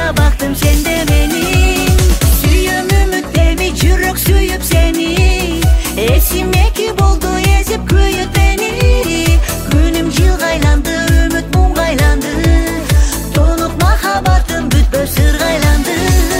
kılsa baktım sende benim. Suyum ümitlemi жүрек suyup seni. Esime ki boldu ezip köyüt beni. Günüm жылга айланды, үміт муңга айланды. Тонук махаббатым бүтпөп сырга айланды.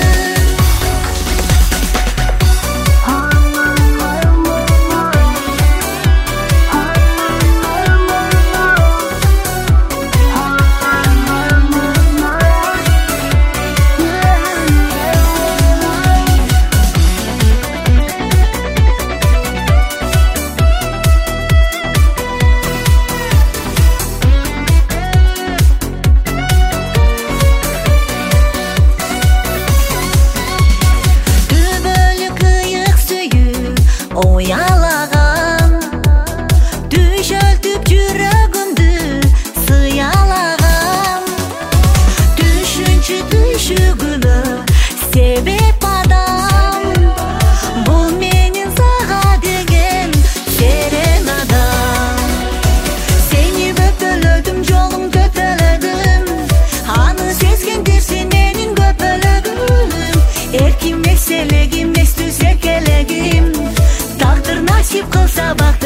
Oyalagan, düşöltüp жүрөгүмдү сыялаган. Düşünчү түшүгүмө себеп адам. Бул менин сага деген серенадам. Сени көпөлөдүм, жолуң көпөлөдүм. Аны сезгендерсин менин көпөлөгүм. Эрким эмес элегим, эс түзек элегим. Nasip kılsa bak